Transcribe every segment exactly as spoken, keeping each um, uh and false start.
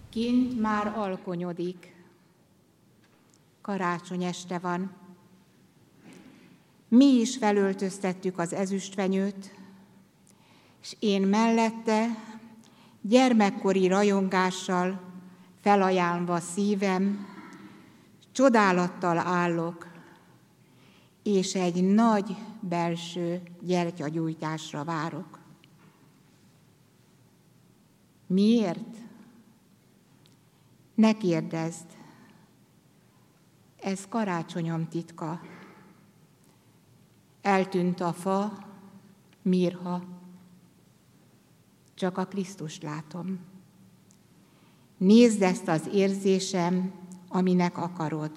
Kint már alkonyodik, karácsony este van. Mi is felöltöztettük az ezüstfenyőt, és én mellette gyermekkori rajongással felajánlva szívem, csodálattal állok, és egy nagy belső gyertyagyújtásra várok. Miért? Ne kérdezd, ez karácsonyom titka. Eltűnt a fa, mirha, csak a Krisztust látom. Nézd ezt az érzésem, aminek akarod.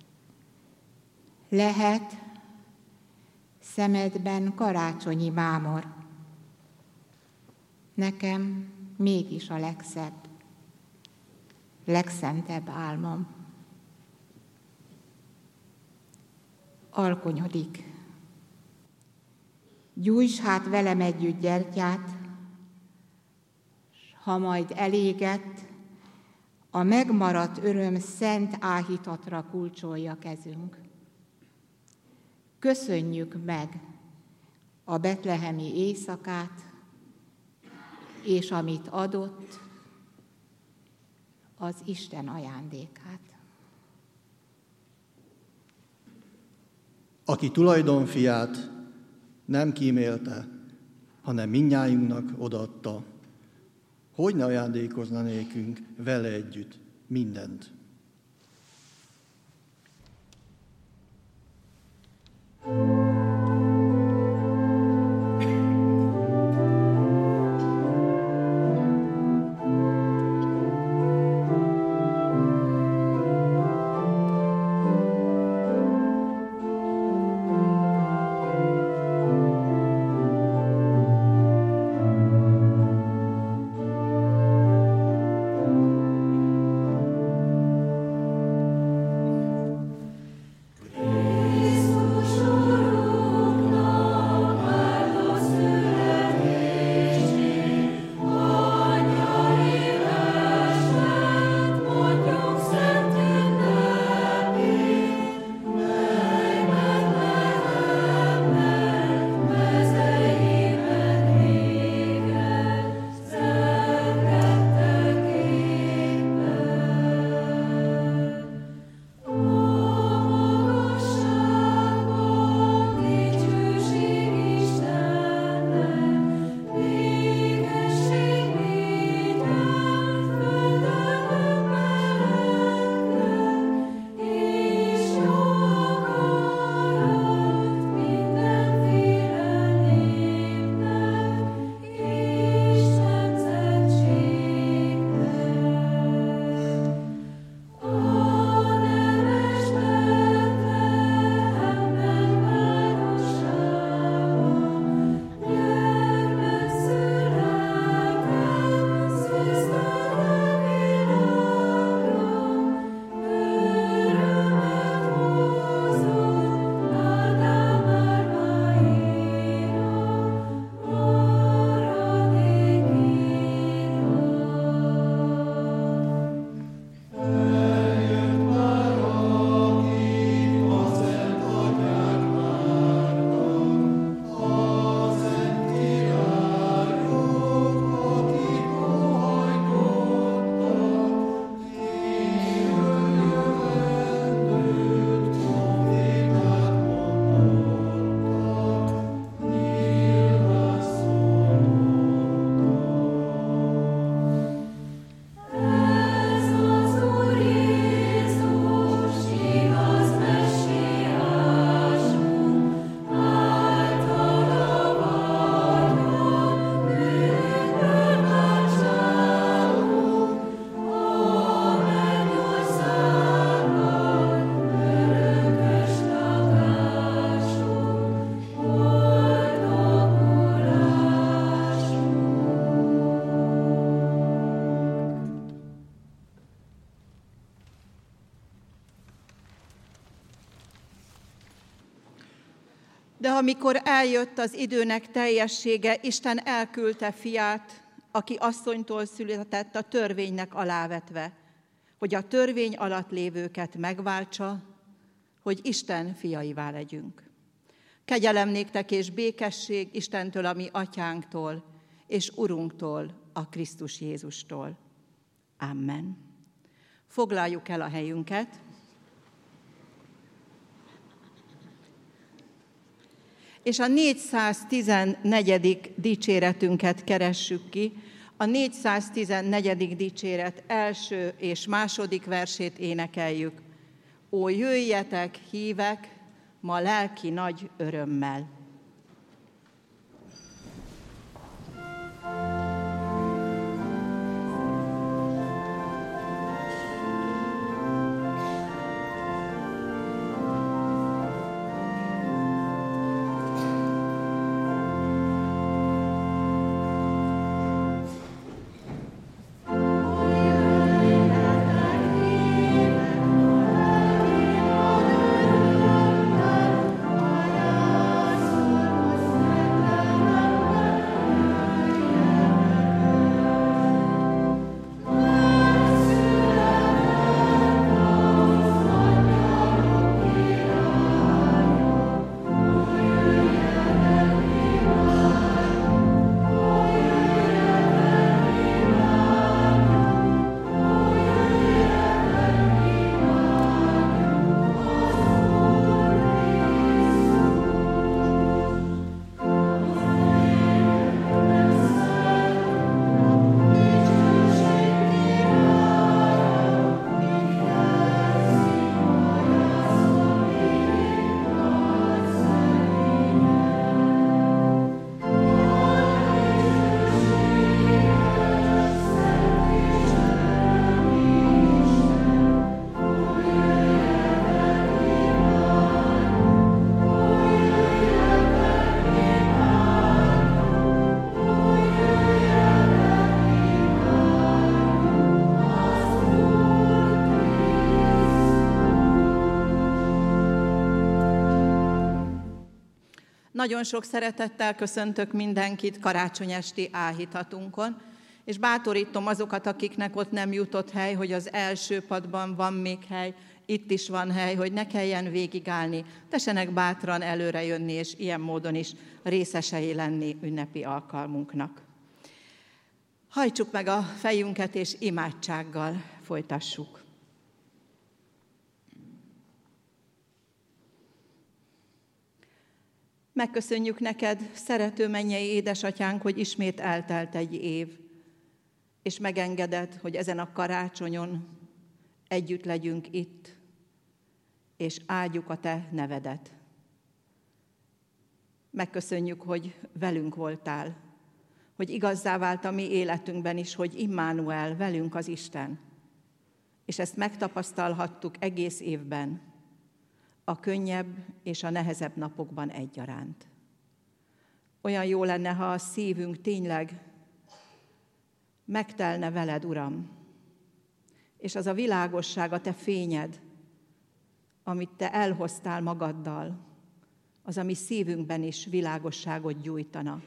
Lehet szemedben karácsonyi mámor. Nekem mégis a legszebb, legszentebb álmom. Alkonyodik. Gyújts hát velem együtt gyertyát, s ha majd elégett, a megmaradt öröm szent áhítatra kulcsolja kezünk. Köszönjük meg a betlehemi éjszakát, és amit adott, az Isten ajándékát. Aki tulajdonfiát nem kímélte, hanem mindnyájunknak odaadta, hogy ne ajándékozna nékünk vele együtt mindent. De amikor eljött az időnek teljessége, Isten elküldte fiát, aki asszonytól született a törvénynek alávetve, hogy a törvény alatt lévőket megváltsa, hogy Isten fiaivá legyünk. Kegyelem néktek és békesség Istentől, a mi atyánktól, és Urunktól, a Krisztus Jézustól. Amen. Foglaljuk el a helyünket. És a négyszáztizennegyedik dicséretünket keressük ki. A négyszáztizennegyedik dicséret első és második versét énekeljük. Ó, jöjjetek, hívek, ma lelki nagy örömmel. Nagyon sok szeretettel köszöntök mindenkit karácsony esti áhítatunkon, és bátorítom azokat, akiknek ott nem jutott hely, hogy az első padban van még hely, itt is van hely, hogy ne kelljen végigállni, tessenek bátran előre jönni, és ilyen módon is részesei lenni ünnepi alkalmunknak. Hajtsuk meg a fejünket, és imádsággal folytassuk. Megköszönjük neked, szerető mennyei édesatyánk, hogy ismét eltelt egy év, és megengeded, hogy ezen a karácsonyon együtt legyünk itt, és áldjuk a te nevedet. Megköszönjük, hogy velünk voltál, hogy igazzá vált a mi életünkben is, hogy Immanuel, velünk az Isten. És ezt megtapasztalhattuk egész évben, a könnyebb és a nehezebb napokban egyaránt. Olyan jó lenne, ha a szívünk tényleg megtelne veled, Uram, és az a világosság, a te fényed, amit te elhoztál magaddal, az a mi szívünkben is világosságot gyújtana.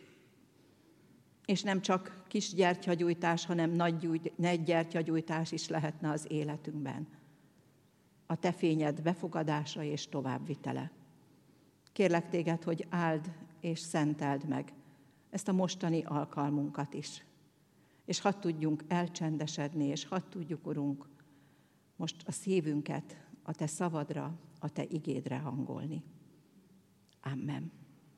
És nem csak kis gyertyagyújtás, hanem nagy, gyújt, nagy gyertyagyújtás is lehetne az életünkben. A te fényed befogadása és továbbvitele. Kérlek téged, hogy áld és szenteld meg ezt a mostani alkalmunkat is. És hadd tudjunk elcsendesedni, és hadd tudjuk, Urunk, most a szívünket a te szavadra, a te igédre hangolni. Amen.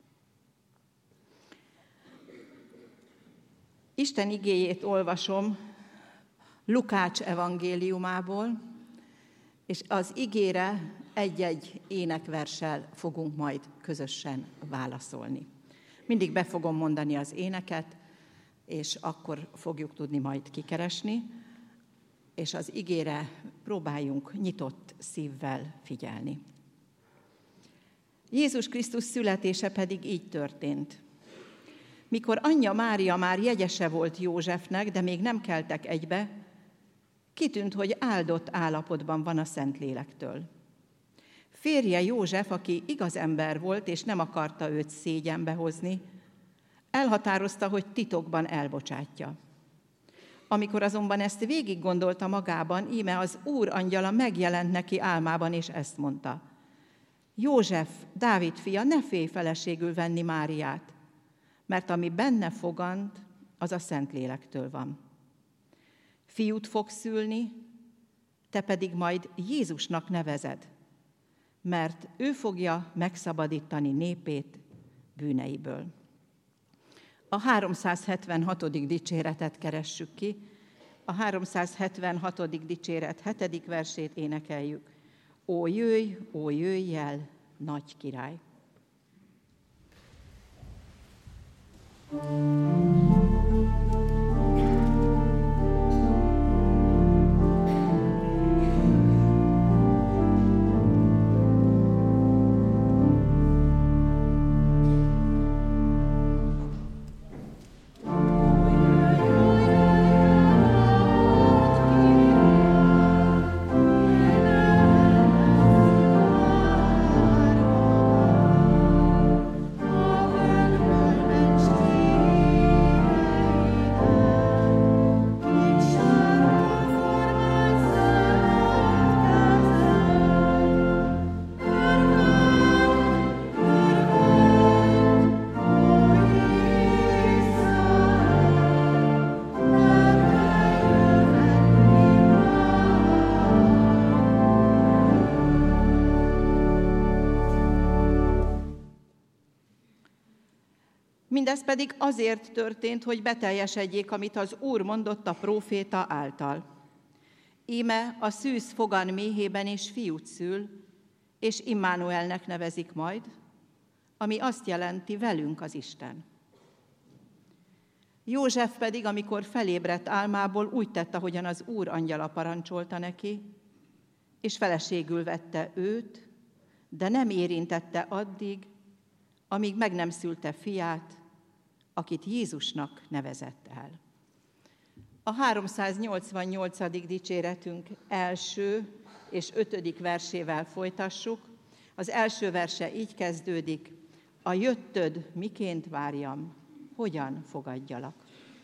Isten igéjét olvasom Lukács evangéliumából, és az igére egy-egy énekverssel fogunk majd közösen válaszolni. Mindig be fogom mondani az éneket, és akkor fogjuk tudni majd kikeresni, és az igére próbáljunk nyitott szívvel figyelni. Jézus Krisztus születése pedig így történt. Mikor anyja Mária már jegyese volt Józsefnek, de még nem keltek egybe, kitűnt, hogy áldott állapotban van a Szentlélektől. Férje József, aki igaz ember volt, és nem akarta őt szégyenbe hozni, Elhatározta, hogy titokban elbocsátja. Amikor azonban ezt végig gondolta magában, íme az Úr angyala megjelent neki álmában, és ezt mondta: József, Dávid fia, ne félj feleségül venni Máriát, mert ami benne fogant, az a Szentlélektől van. Fiút fog szülni, te pedig majd Jézusnak nevezed, mert ő fogja megszabadítani népét bűneiből. A háromszázhetvenhatodik dicséretet keressük ki. A háromszázhetvenhatodik dicséret hetedik versét énekeljük. Ó, jöjj, ó, jöjj el, nagy király! Mindez pedig azért történt, hogy beteljesedjék, amit az Úr mondott a próféta által. Íme a szűz fogan méhében is fiút szül, és Immanuelnek nevezik majd, ami azt jelenti, velünk az Isten. József pedig, amikor felébredt álmából, úgy tett, ahogyan az Úr angyala parancsolta neki, és feleségül vette őt, de nem érintette addig, amíg meg nem szülte fiát, akit Jézusnak nevezett el. A háromszáznyolcvannyolcadik dicséretünk első és ötödik versével folytassuk. Az első verse így kezdődik: a jöttöd miként várjam, hogyan fogadjalak.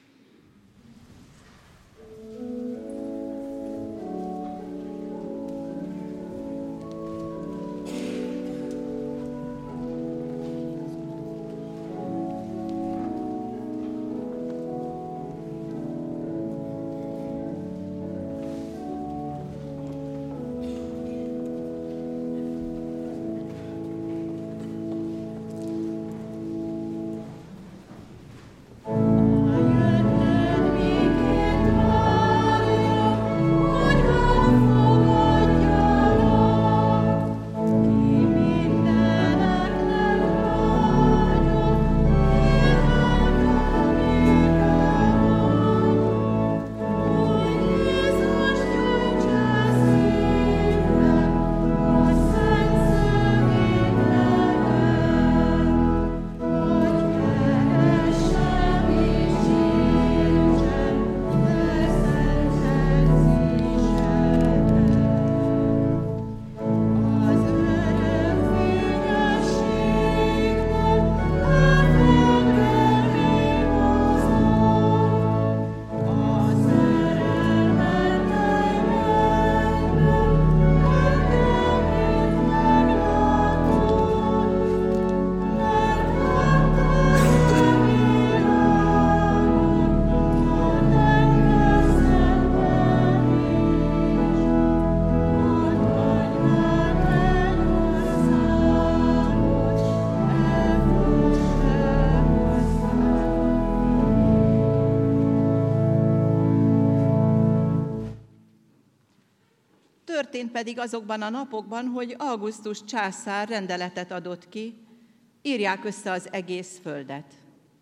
Történt pedig azokban a napokban, hogy Augustus császár rendeletet adott ki, írják össze az egész földet.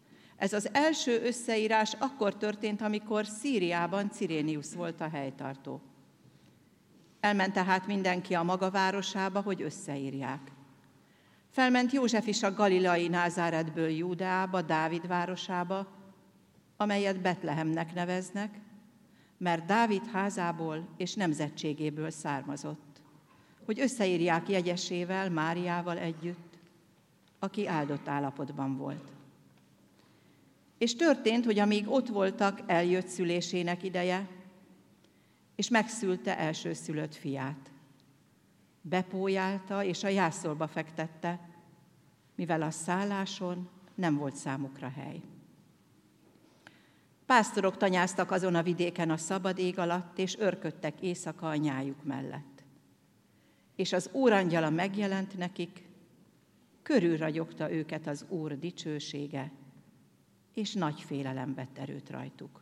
Ez az első összeírás akkor történt, amikor Szíriában Cirénius volt a helytartó. Elment tehát mindenki a maga városába, hogy összeírják. Felment József is a galileai Názáretből Júdeába, Dávid városába, amelyet Betlehemnek neveznek, mert Dávid házából és nemzetségéből származott, hogy összeírják jegyesével, Máriával együtt, aki áldott állapotban volt. És történt, hogy amíg ott voltak, eljött szülésének ideje, és megszülte elsőszülött fiát. Bepójálta, és a jászolba fektette, mivel a szálláson nem volt számukra hely. Pásztorok tanyáztak azon a vidéken a szabad ég alatt, és örködtek éjszaka a nyájuk mellett. És az Úr angyala megjelent nekik, körülragyogta őket az Úr dicsősége, és nagy félelem vett erőt rajtuk.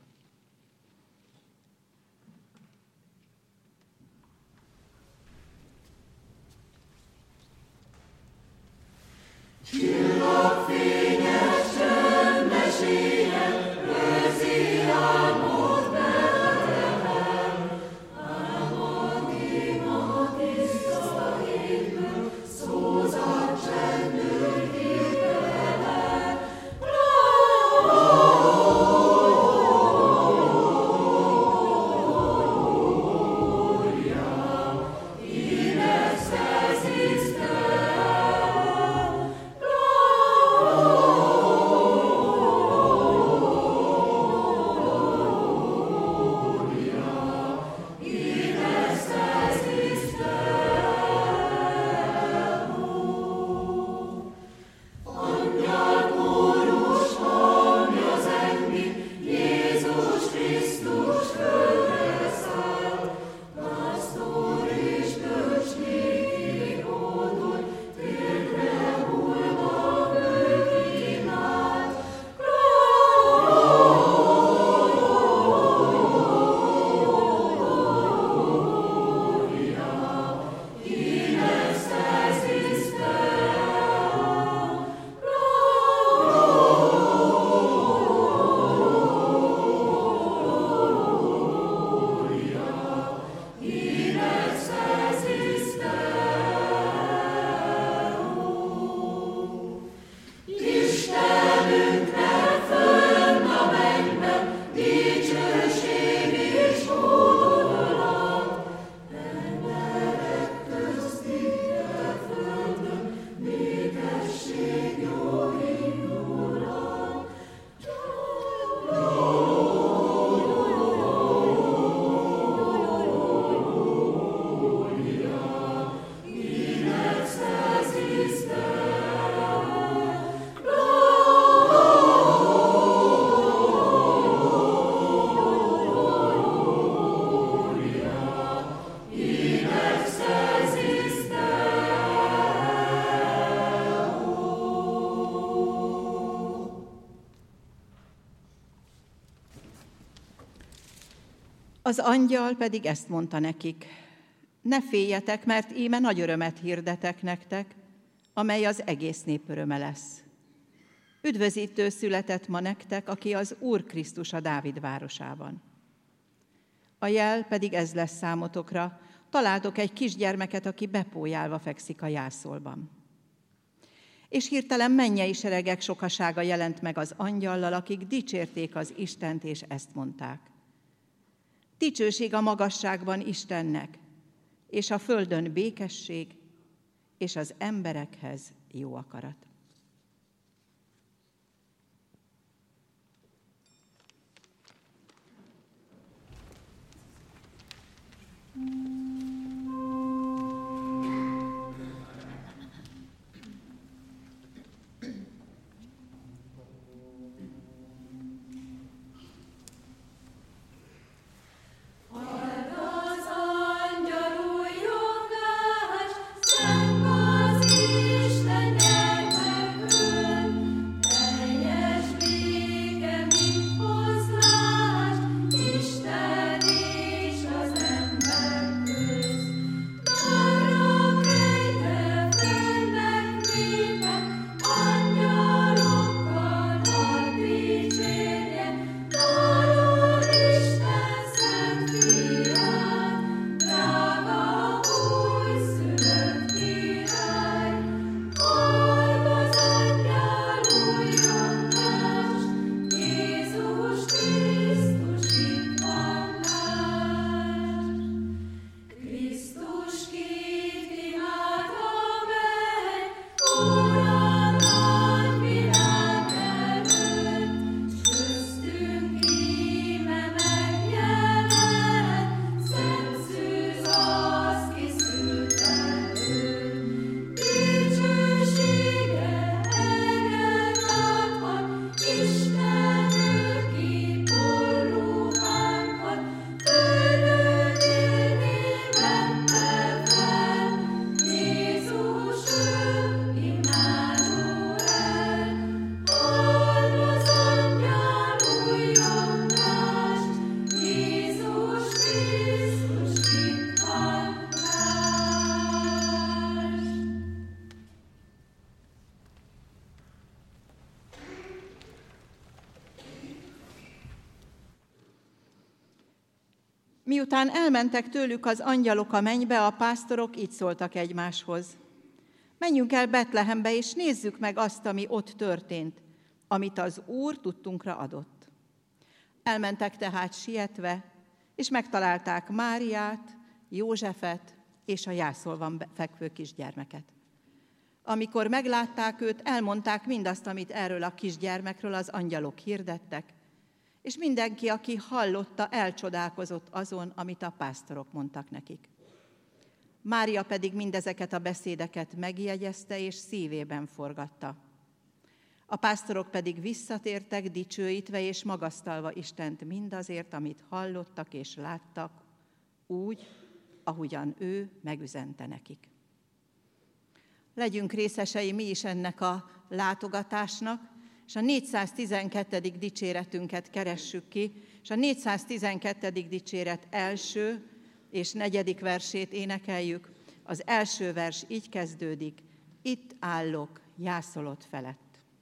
Csillagfényes csöndes éjjel őrzi álmod Betlehem, álmod ima tiszta hitből, szózat csendül hirtelen. Glória, in excelsis Az angyal pedig ezt mondta nekik: ne féljetek, mert íme nagy örömet hirdetek nektek, amely az egész nép öröme lesz. Üdvözítő született ma nektek, aki az Úr Krisztus a Dávid városában. A jel pedig ez lesz számotokra: találtok egy kisgyermeket, aki bepójálva fekszik a jászolban. És hirtelen mennyei seregek sokasága jelent meg az angyallal, akik dicsérték az Istent, és ezt mondták: dicsőség a magasságban Istennek, és a földön békesség, és az emberekhez jó akarat. Isten és az ember Miután elmentek tőlük az angyalok a mennybe, a pásztorok így szóltak egymáshoz. Menjünk el Betlehembe, és nézzük meg azt, ami ott történt, amit az Úr tudtunkra adott. Elmentek tehát sietve, és megtalálták Máriát, Józsefet és a jászolban fekvő kisgyermeket. Amikor meglátták őt, elmondták mindazt, amit erről a kisgyermekről az angyalok hirdettek, és mindenki, aki hallotta, elcsodálkozott azon, amit a pásztorok mondtak nekik. Mária pedig mindezeket a beszédeket megjegyezte és szívében forgatta. A pásztorok pedig visszatértek, dicsőítve és magasztalva Istent mindazért, amit hallottak és láttak, úgy, ahogyan ő megüzente nekik. Legyünk részesei mi is ennek a látogatásnak, és a négyszáztizenkettedik dicséretünket keressük ki, és a négyszáztizenkettedik dicséret első és negyedik versét énekeljük. Az első vers így kezdődik: itt állok jászolod felett.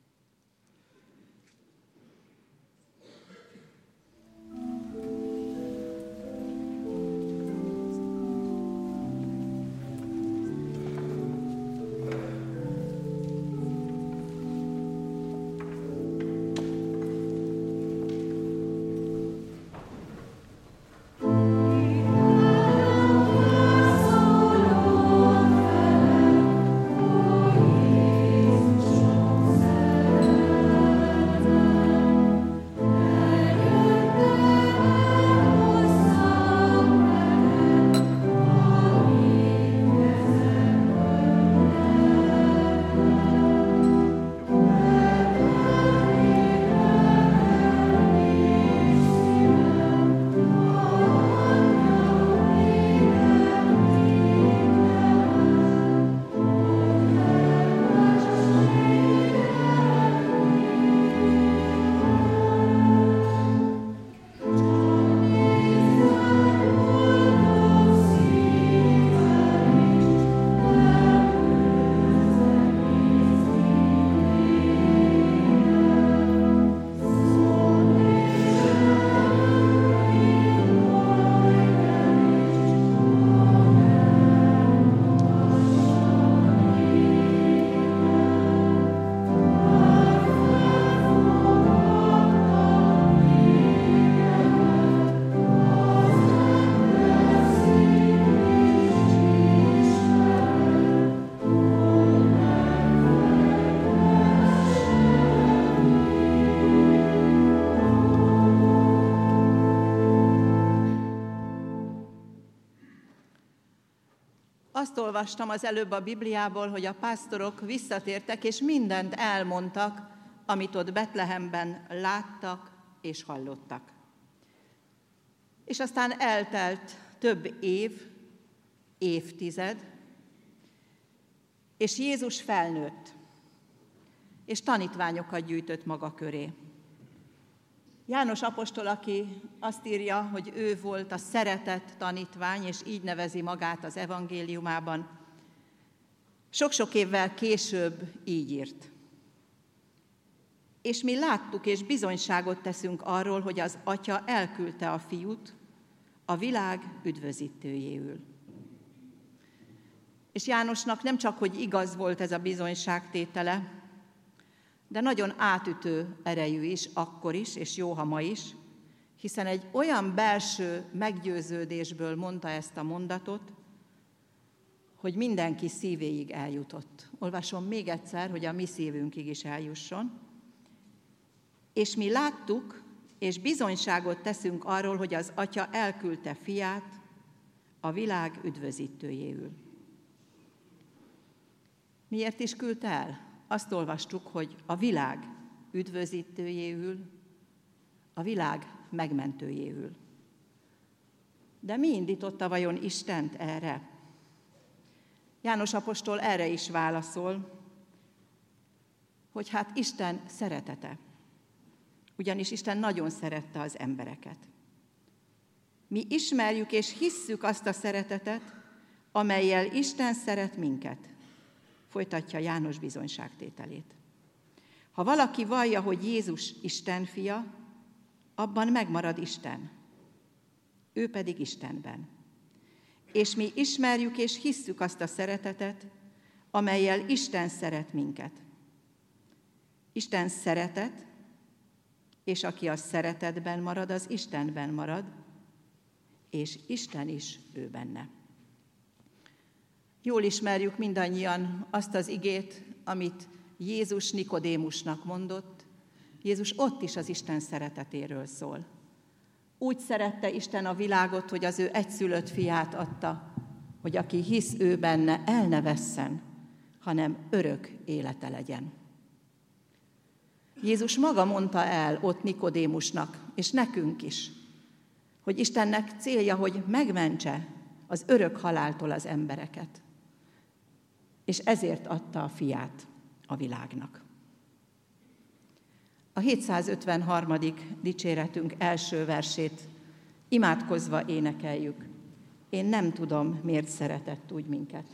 Azt olvastam az előbb a Bibliából, hogy a pásztorok visszatértek, és mindent elmondtak, amit ott Betlehemben láttak és hallottak. És aztán eltelt több év, évtized, és Jézus felnőtt, és tanítványokat gyűjtött maga köré. János apostol, aki azt írja, hogy ő volt a szeretett tanítvány, és így nevezi magát az evangéliumában, sok-sok évvel később így írt. És mi láttuk és bizonyságot teszünk arról, hogy az Atya elküldte a Fiút a világ üdvözítőjéül. És Jánosnak nem csak, hogy igaz volt ez a bizonyságtétele, de nagyon átütő erejű is, akkor is, és jó, ha ma is, hiszen egy olyan belső meggyőződésből mondta ezt a mondatot, hogy mindenki szívéig eljutott. Olvasom még egyszer, hogy a mi szívünkig is eljusson. És mi láttuk, és bizonyságot teszünk arról, hogy az Atya elküldte Fiát a világ üdvözítőjéül. Miért is küldte el? Azt olvastuk, hogy a világ üdvözítőjéül, a világ megmentőjéül. De mi indította vajon Istent erre? János apostol erre is válaszol, hogy hát Isten szeretete. Ugyanis Isten nagyon szerette az embereket. Mi ismerjük és hisszük azt a szeretetet, amellyel Isten szeret minket. Folytatja János bizonyságtételét. Ha valaki vallja, hogy Jézus Isten fia, abban megmarad Isten, ő pedig Istenben. És mi ismerjük és hisszük azt a szeretetet, amellyel Isten szeret minket. Isten szeretet, és aki a szeretetben marad, az Istenben marad, és Isten is ő benne. Jól ismerjük mindannyian azt az igét, amit Jézus Nikodémusnak mondott. Jézus ott is az Isten szeretetéről szól. Úgy szerette Isten a világot, hogy az ő egyszülött fiát adta, hogy aki hisz ő benne, el ne vesszen, hanem örök élete legyen. Jézus maga mondta el ott Nikodémusnak, és nekünk is, hogy Istennek célja, hogy megmentse az örök haláltól az embereket. És ezért adta a fiát a világnak. A hétszázötvenharmadik dicséretünk első versét imádkozva énekeljük. Én nem tudom, miért szeretett úgy minket.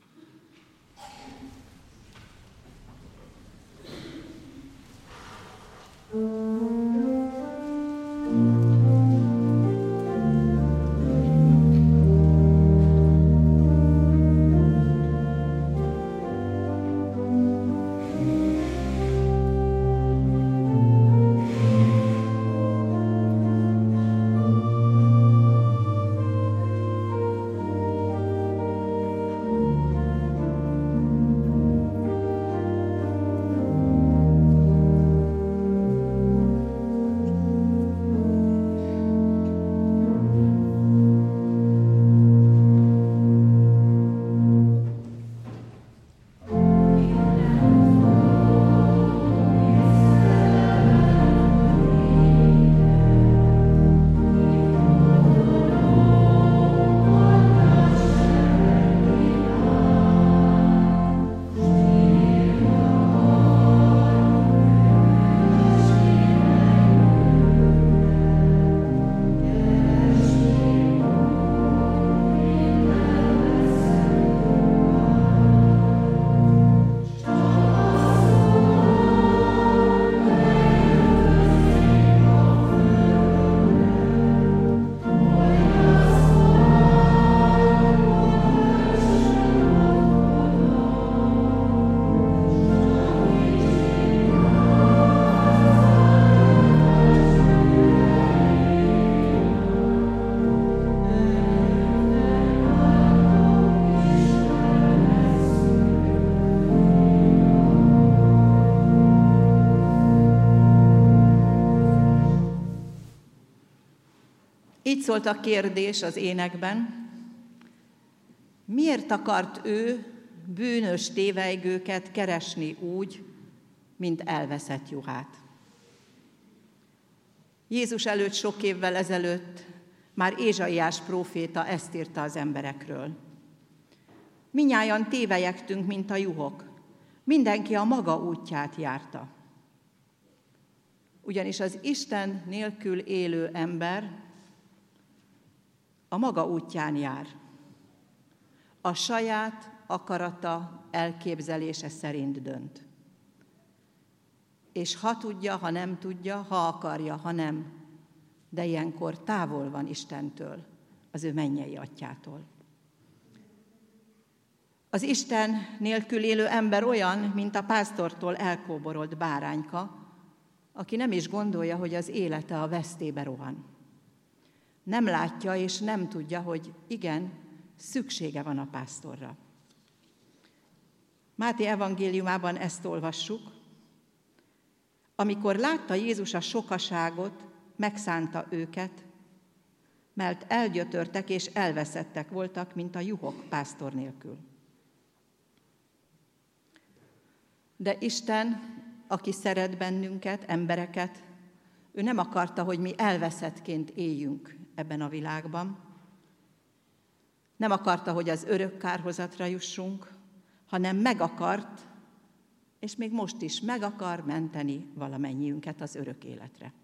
Így szólt a kérdés az énekben: miért akart ő bűnös tévejgőket keresni úgy, mint elveszett juhát? Jézus előtt sok évvel ezelőtt már Ézsaiás próféta ezt írta az emberekről. Mindnyájan tévelyegtünk, mint a juhok. Mindenki a maga útját járta. Ugyanis az Isten nélkül élő ember a maga útján jár. A saját akarata, elképzelése szerint dönt. És ha tudja, ha nem tudja, ha akarja, ha nem, de ilyenkor távol van Istentől, az ő mennyei atyától. Az Isten nélkül élő ember olyan, mint a pásztortól elkóborolt bárányka, aki nem is gondolja, hogy az élete a vesztébe rohan. Nem látja és nem tudja, hogy igen, szüksége van a pásztorra. Máté evangéliumában ezt olvassuk. Amikor látta Jézus a sokaságot, megszánta őket, mert elgyötörtek és elveszettek voltak, mint a juhok pásztor nélkül. De Isten, aki szeret bennünket, embereket, ő nem akarta, hogy mi elveszettként éljünk ebben a világban. Nem akarta, hogy az örök kárhozatra jussunk, hanem meg akart, és még most is meg akar menteni valamennyiünket az örök életre.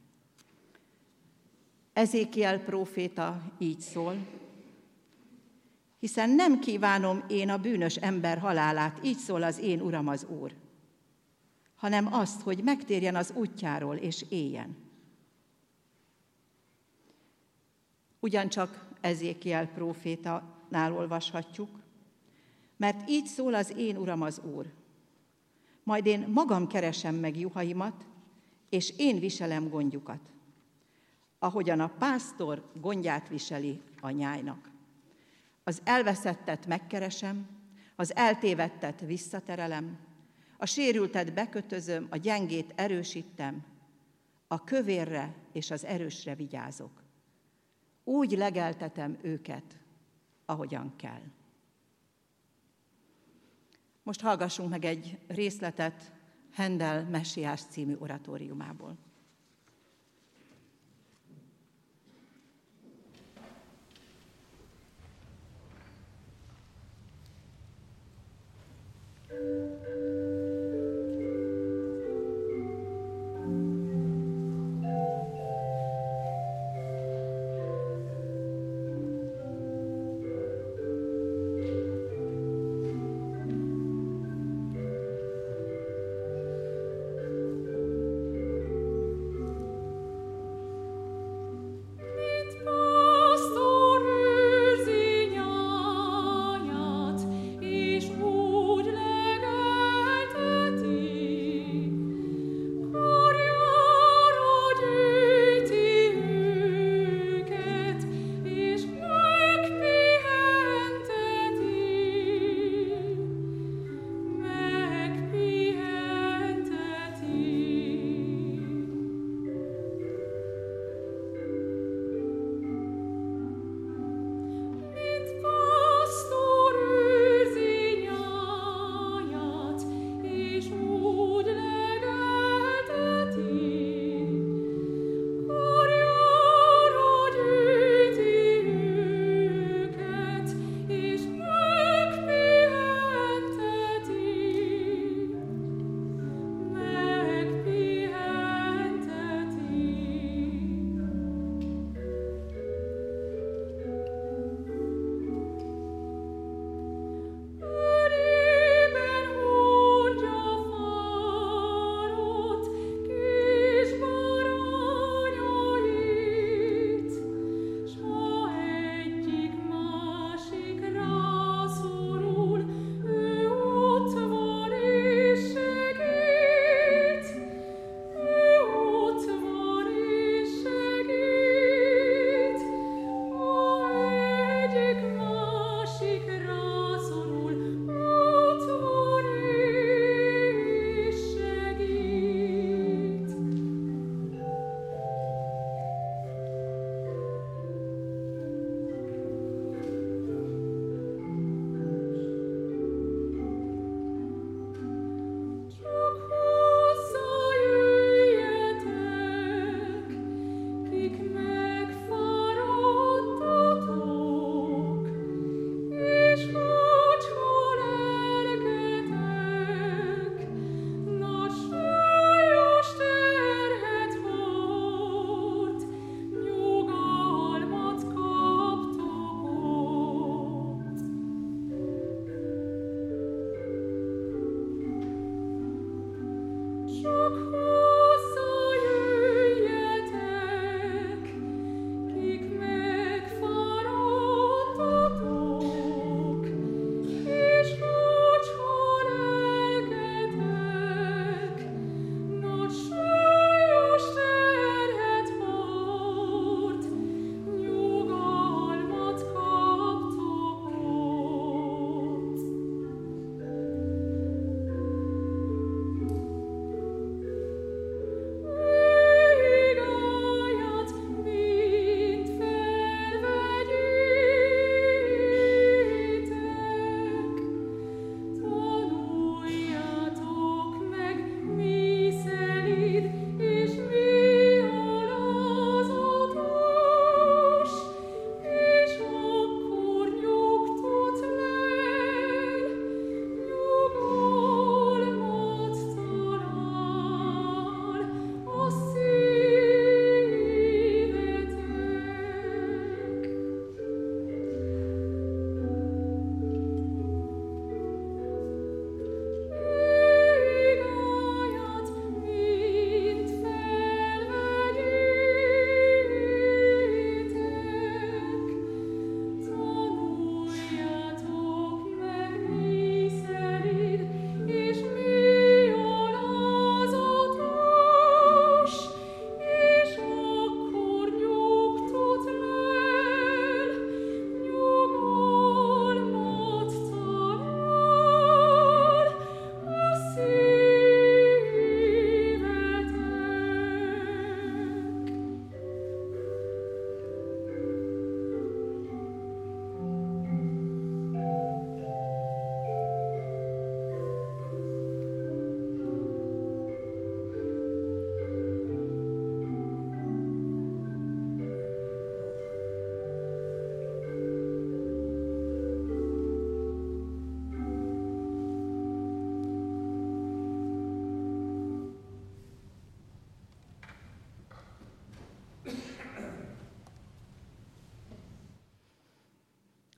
Ezékiel próféta így szól: hiszen nem kívánom én a bűnös ember halálát, így szól az én Uram az Úr, hanem azt, hogy megtérjen az útjáról és éljen. Ugyancsak Ezékiel prófétanál olvashatjuk, mert így szól az én Uram az Úr. Majd én magam keresem meg juhaimat, és én viselem gondjukat, ahogyan a pásztor gondját viseli a nyájnak. Az elveszettet megkeresem, az eltévedtet visszaterelem, a sérültet bekötözöm, a gyengét erősítem, a kövérre és az erősre vigyázok. Úgy legeltetem őket, ahogyan kell. Most hallgassunk meg egy részletet Handel Messiás című oratóriumából.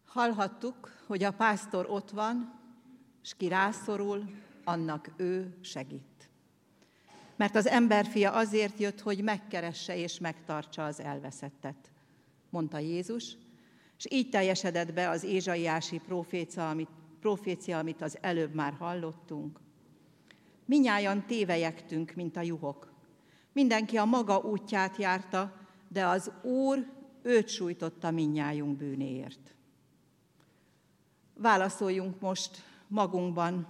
Hallhattuk, hogy a pásztor ott van, s ki rászorul, annak ő segít. Mert az emberfia azért jött, hogy megkeresse és megtartsa az elveszettet, mondta Jézus, és így teljesedett be az ézsaiási profécia, amit, profécia, amit az előbb már hallottunk. Minnyájan tévejektünk, mint a juhok. Mindenki a maga útját járta, de az Úr őt sújtotta minnyájunk bűnéért. Válaszoljunk most magunkban,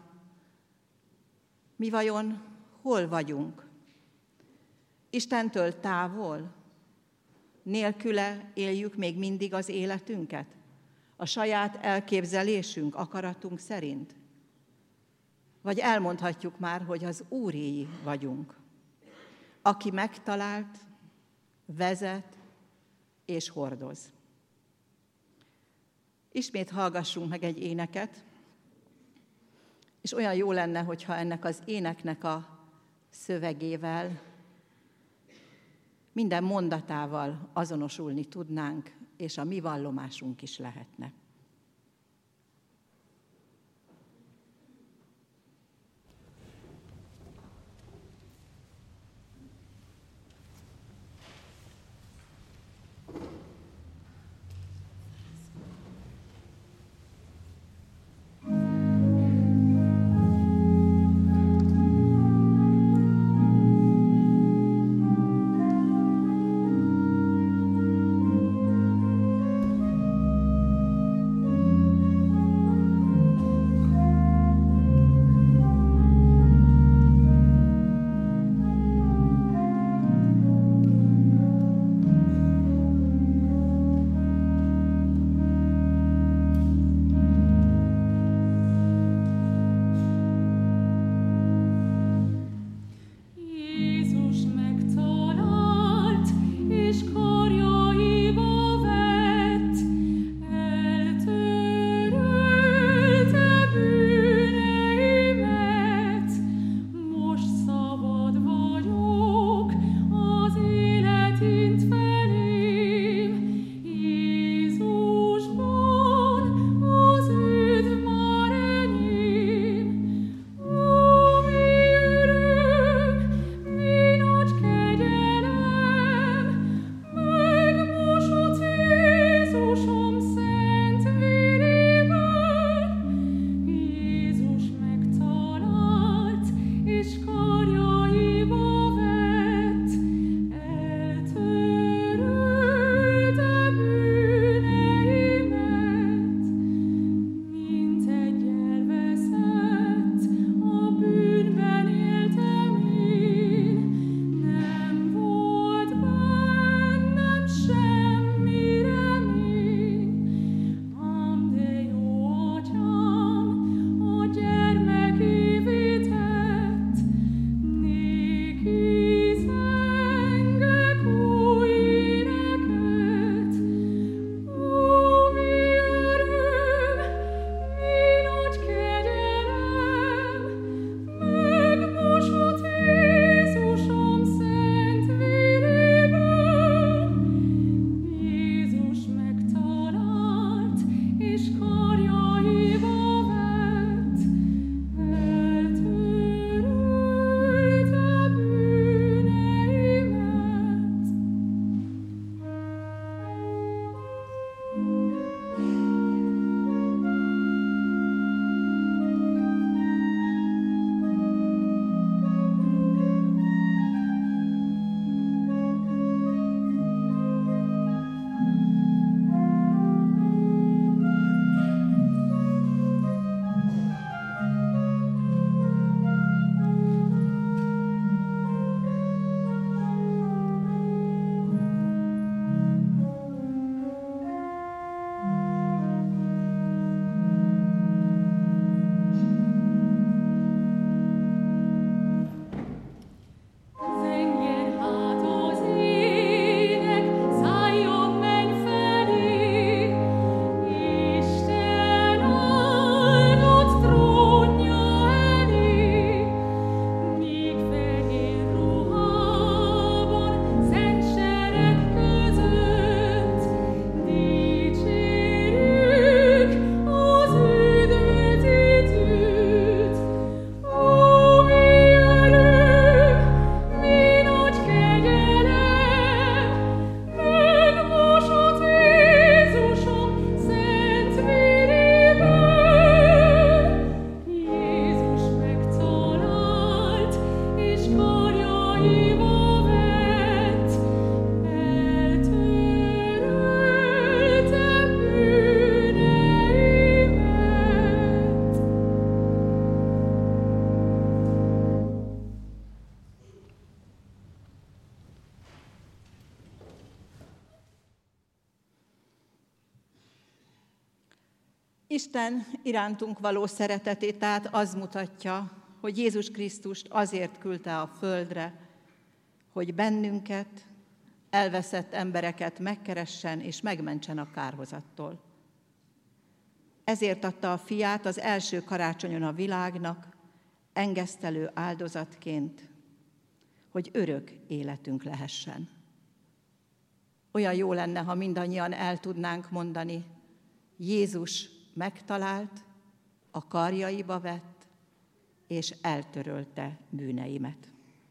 mi vajon hol vagyunk? Istentől távol? Nélküle éljük még mindig az életünket? A saját elképzelésünk, akaratunk szerint? Vagy elmondhatjuk már, hogy az Úréi vagyunk, aki megtalált, vezet és hordoz. Ismét hallgassunk meg egy éneket, és olyan jó lenne, hogyha ennek az éneknek a szövegével, minden mondatával azonosulni tudnánk, és a mi vallomásunk is lehetne. Isten irántunk való szeretetét tehát az mutatja, hogy Jézus Krisztust azért küldte a földre, hogy bennünket, elveszett embereket megkeressen és megmentsen a kárhozattól. Ezért adta a fiát az első karácsonyon a világnak, engesztelő áldozatként, hogy örök életünk lehessen. Olyan jó lenne, ha mindannyian el tudnánk mondani, Jézus megtalált, a karjaiba vett, és eltörölte bűneimet.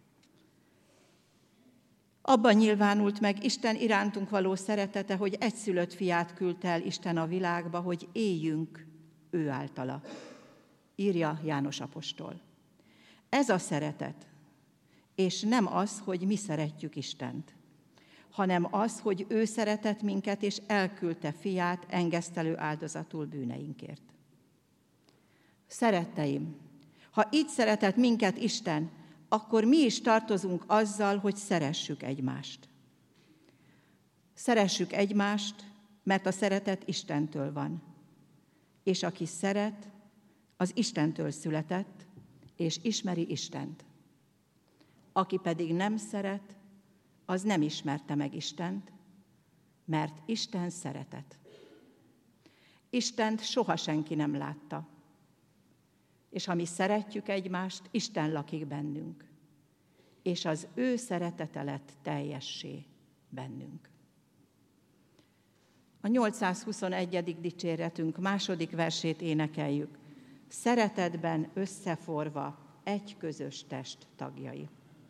Abban nyilvánult meg Isten irántunk való szeretete, hogy egyszülött fiát küldte el Isten a világba, hogy éljünk ő általa, írja János apostol. Ez a szeretet, és nem az, hogy mi szeretjük Istent, hanem az, hogy ő szeretett minket, és elküldte fiát engesztelő áldozatul bűneinkért. Szeretteim, ha így szeretett minket Isten, akkor mi is tartozunk azzal, hogy szeressük egymást. Szeressük egymást, mert a szeretet Istentől van. És aki szeret, az Istentől született, és ismeri Istent. Aki pedig nem szeret, az nem ismerte meg Istent, mert Isten szeretet. Istent soha senki nem látta. És ha mi szeretjük egymást, Isten lakik bennünk, és az ő szeretete lett teljessé bennünk. A nyolcszázhuszonegyedik dicséretünk második versét énekeljük. Szeretetben összeforva egy közös test tagjai.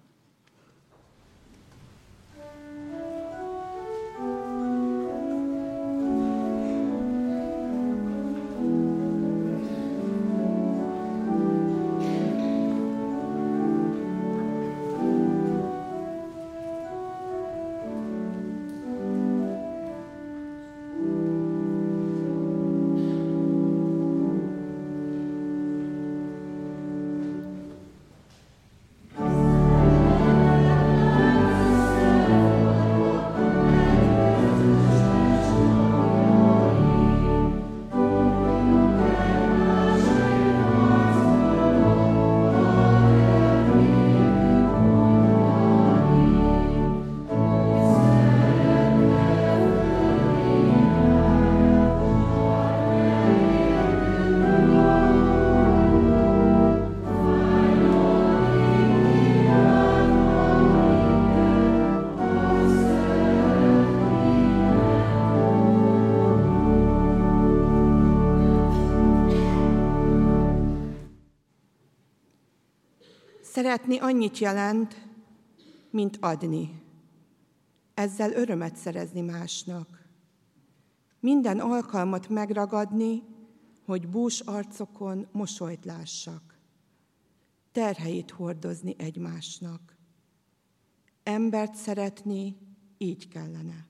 Szeretni annyit jelent, mint adni. Ezzel örömet szerezni másnak. Minden alkalmat megragadni, hogy bús arcokon mosolyt lássak. Terheit hordozni egymásnak. Embert szeretni így kellene.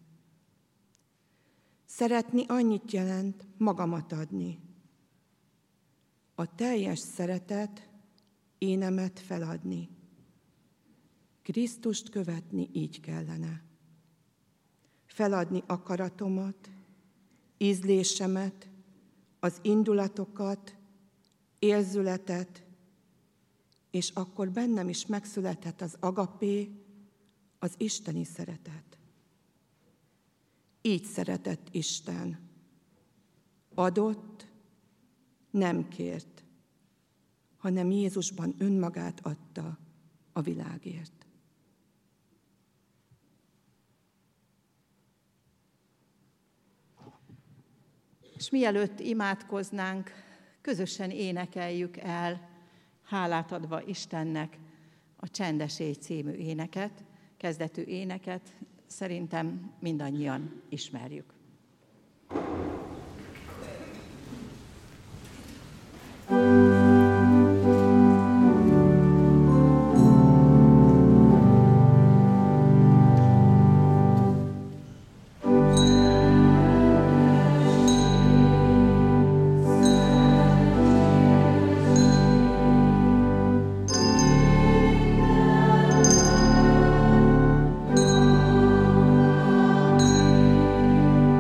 Szeretni annyit jelent magamat adni. A teljes szeretet énemet feladni. Krisztust követni így kellene. Feladni akaratomat, ízlésemet, az indulatokat, érzületet, és akkor bennem is megszületett az agapé, az isteni szeretet. Így szeretett Isten. Adott, nem kért, hanem Jézusban önmagát adta a világért. És mielőtt imádkoznánk, közösen énekeljük el, hálát adva Istennek, a Csendességy című éneket, kezdetű éneket, szerintem mindannyian ismerjük. Thank you.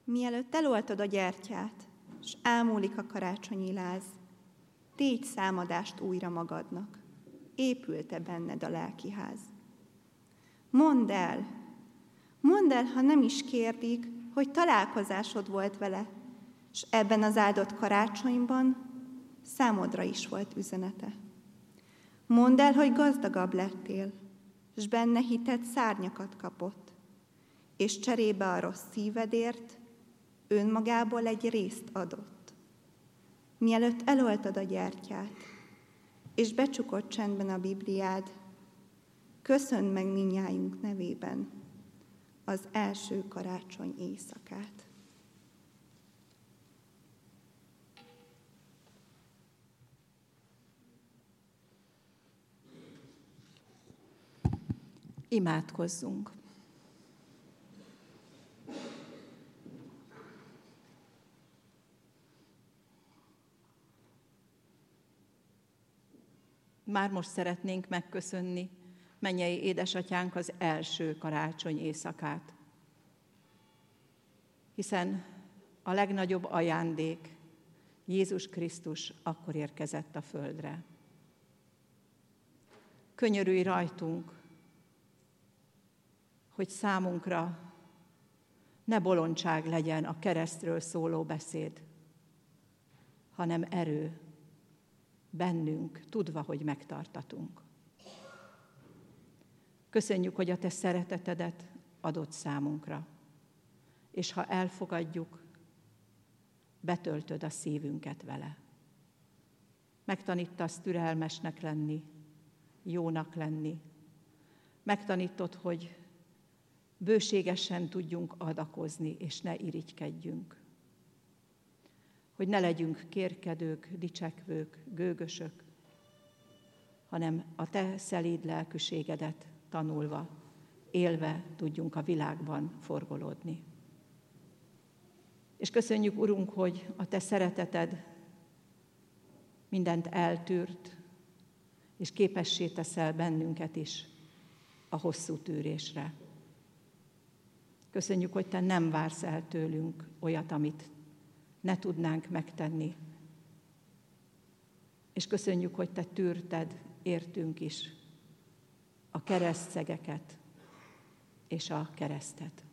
Mielőtt eloltod a gyertyát, és elmúlik a karácsonyi láz, tégy számadást újra magadnak. Épült-e benned a lelkiház? Mondd el, mondd el, ha nem is kérdik, hogy találkozásod volt vele, és ebben az áldott karácsonyban számodra is volt üzenete. Mondd el, hogy gazdagabb lettél, és benne hited szárnyakat kapott, és cserébe a rossz szívedért önmagából egy részt adott. Mielőtt eloltad a gyertyát, és becsukott csendben a Bibliád, köszönd meg mindnyájunk nevében az első karácsony éjszakát. Imádkozzunk. Már most szeretnénk megköszönni mennyei édesatyánk az első karácsony éjszakát, hiszen a legnagyobb ajándék, Jézus Krisztus akkor érkezett a földre. Könyörülj rajtunk, hogy számunkra ne bolondság legyen a keresztről szóló beszéd, hanem erő bennünk, tudva, hogy megtartatunk. Köszönjük, hogy a te szeretetedet adott számunkra, és ha elfogadjuk, betöltöd a szívünket vele. Megtanítasz türelmesnek lenni, jónak lenni. Megtanítod, hogy bőségesen tudjunk adakozni, és ne irigykedjünk. Hogy ne legyünk kérkedők, dicsekvők, gőgösök, hanem a te szelíd lelkűségedet tanulva, élve tudjunk a világban forgolódni. És köszönjük, Urunk, hogy a te szereteted mindent eltűrt, és képessé teszel bennünket is a hosszú tűrésre. Köszönjük, hogy te nem vársz el tőlünk olyat, amit ne tudnánk megtenni. És köszönjük, hogy te tűrted, értünk is a keresztszegeket és a keresztet.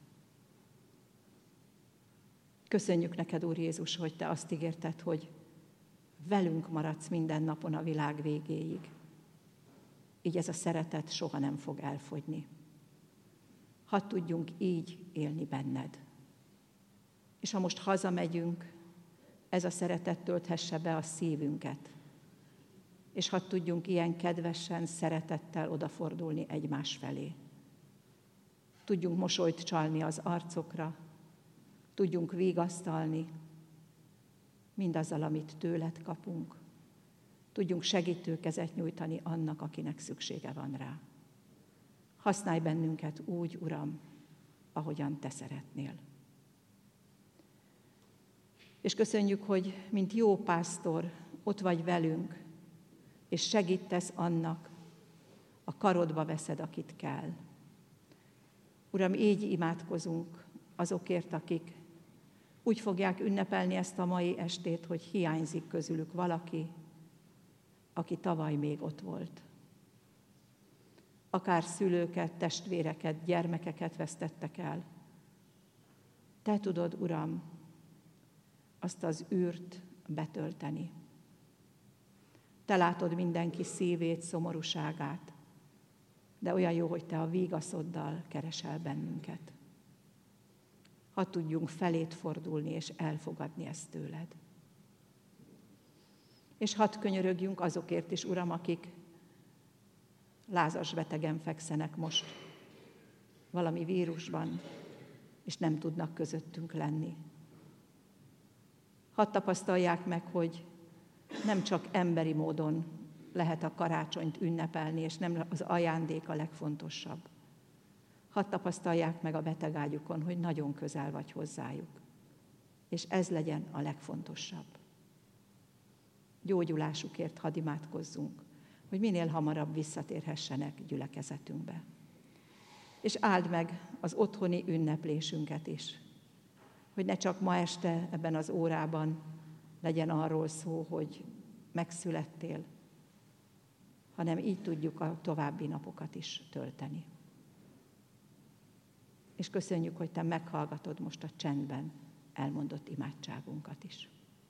Köszönjük neked, Úr Jézus, hogy te azt ígérted, hogy velünk maradsz minden napon a világ végéig. Így ez a szeretet soha nem fog elfogyni. Hadd tudjunk így élni benned. És ha most hazamegyünk, ez a szeretet tölthesse be a szívünket. És hadd tudjunk ilyen kedvesen, szeretettel odafordulni egymás felé. Tudjunk mosolyt csalni az arcokra, tudjunk vigasztalni mindazzal, amit tőled kapunk. Tudjunk segítőkezet nyújtani annak, akinek szüksége van rá. Használj bennünket úgy, Uram, ahogyan te szeretnél. És köszönjük, hogy mint jó pásztor ott vagy velünk, és segítesz annak, a karodba veszed, akit kell. Uram, így imádkozunk azokért, akik úgy fogják ünnepelni ezt a mai estét, hogy hiányzik közülük valaki, aki tavaly még ott volt. Akár szülőket, testvéreket, gyermekeket vesztettek el. Te tudod, Uram, azt az űrt betölteni. Te látod mindenki szívét, szomorúságát, de olyan jó, hogy te a vígaszoddal keresel bennünket. Hadd tudjunk felét fordulni és elfogadni ezt tőled. És hadd könyörögjünk azokért is, Uram, akik lázas betegen fekszenek most valami vírusban, és nem tudnak közöttünk lenni. Hadd tapasztalják meg, hogy nem csak emberi módon lehet a karácsonyt ünnepelni, és nem az ajándék a legfontosabb. Hadd tapasztalják meg a betegágyukon, hogy nagyon közel vagy hozzájuk. És ez legyen a legfontosabb. Gyógyulásukért hadd imádkozzunk, hogy minél hamarabb visszatérhessenek gyülekezetünkbe. És áld meg az otthoni ünneplésünket is, hogy hogy ne csak ma este ebben az órában legyen arról szó, hogy megszülettél, hanem így tudjuk a további napokat is tölteni. És köszönjük, hogy te meghallgatod most a csendben elmondott imádságunkat is.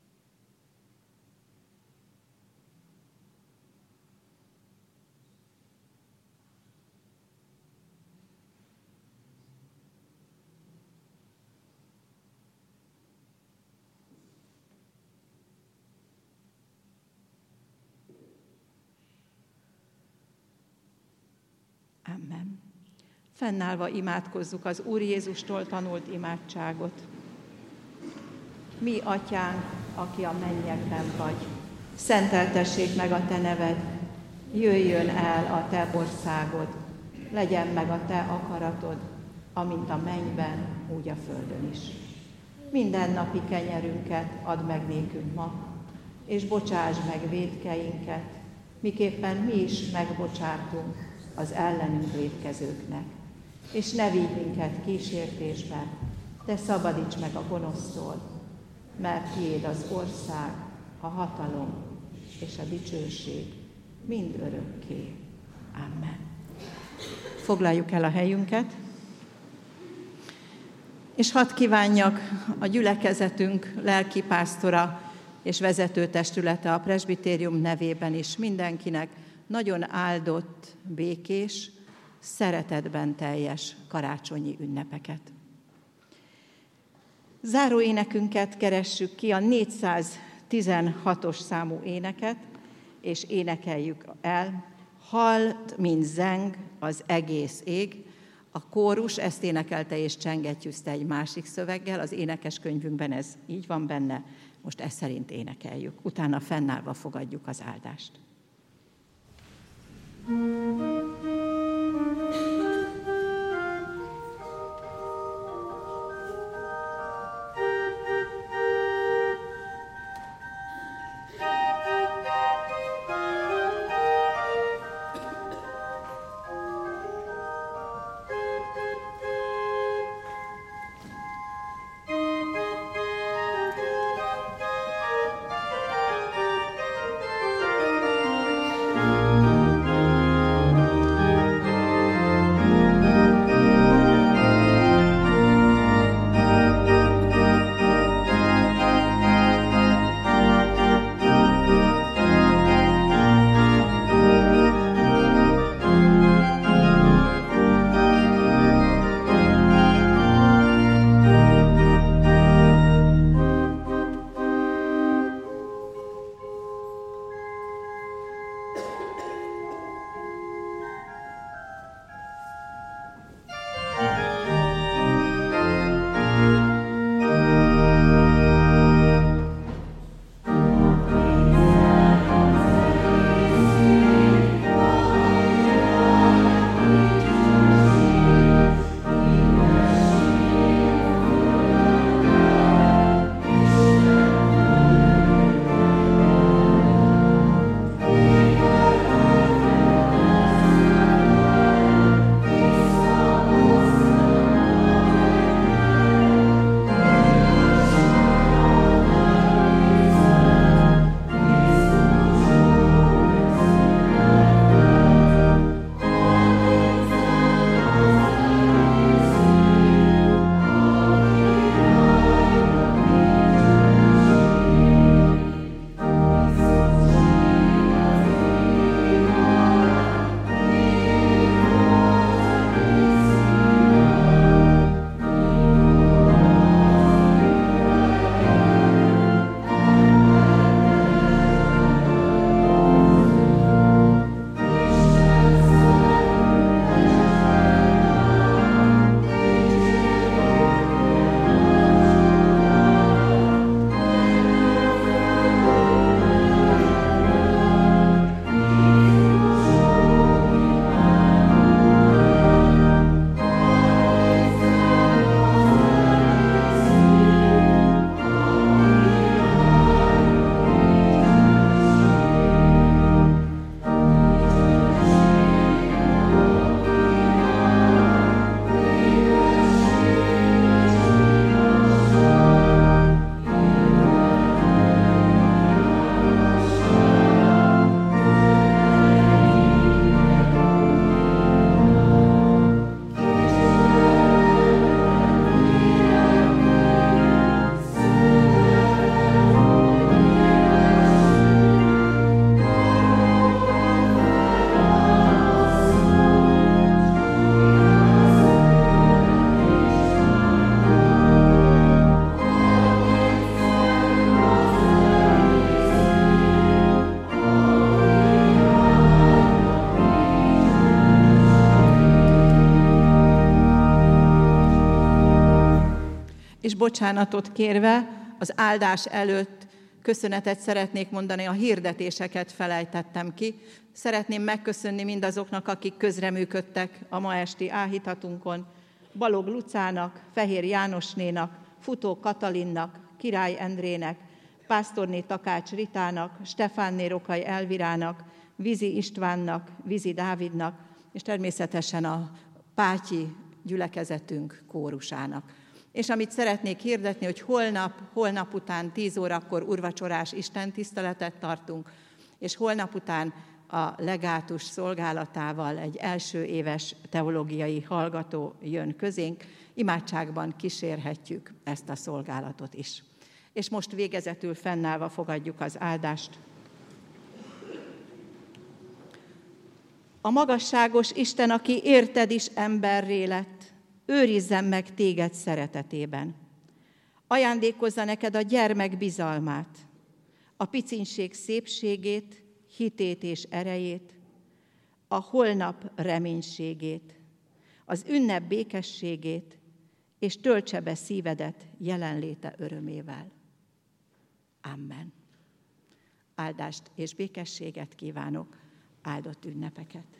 Amen. Fennállva imádkozzuk az Úr Jézustól tanult imádságot. Mi, Atyánk, aki a mennyekben vagy, szenteltessék meg a te neved, jöjjön el a te országod, legyen meg a te akaratod, amint a mennyben, úgy a földön is. Mindennapi kenyerünket add meg nékünk ma, és bocsásd meg vétkeinket, miképpen mi is megbocsátunk az ellenünk vétkezőknek. És ne vigy minket kísértésbe, de szabadíts meg a gonosztól, mert tiéd az ország, a hatalom és a dicsőség mind örökké. Amen. Foglaljuk el a helyünket, és hadd kívánjak a gyülekezetünk lelkipásztora és vezetőtestülete a presbitérium nevében is mindenkinek nagyon áldott, békés, szeretetben teljes karácsonyi ünnepeket. Záró énekünket keressük ki, a négyszáztizenhatos számú éneket, és énekeljük el. Hallt, mint zeng az egész ég. A kórus ezt énekelte és csengettyűzte egy másik szöveggel, az énekeskönyvünkben ez így van benne, most ezt szerint énekeljük. Utána fennállva fogadjuk az áldást. Thank you. És bocsánatot kérve az áldás előtt köszönetet szeretnék mondani, a hirdetéseket felejtettem ki. Szeretném megköszönni mindazoknak, akik közreműködtek a ma esti áhítatunkon. Balog Lucának, Fehér Jánosnénak, Futó Katalinnak, Király Endrének, Pásztorné Takács Ritának, Stefánné Rokai Elvirának, Vizi Istvánnak, Vizi Dávidnak, és természetesen a Pátyi gyülekezetünk kórusának. És amit szeretnék hirdetni, hogy holnap, holnap után tíz órakor urvacsorás istentiszteletet tartunk, és holnap után a legátus szolgálatával egy első éves teológiai hallgató jön közénk. Imádságban kísérhetjük ezt a szolgálatot is. És most végezetül fennállva fogadjuk az áldást. A magasságos Isten, aki érted is emberré lett, őrizzen meg téged szeretetében. Ajándékozza neked a gyermek bizalmát, a picinség szépségét, hitét és erejét, a holnap reménységét, az ünnep békességét, és töltse be szívedet jelenléte örömével. Amen. Áldást és békességet kívánok, áldott ünnepeket!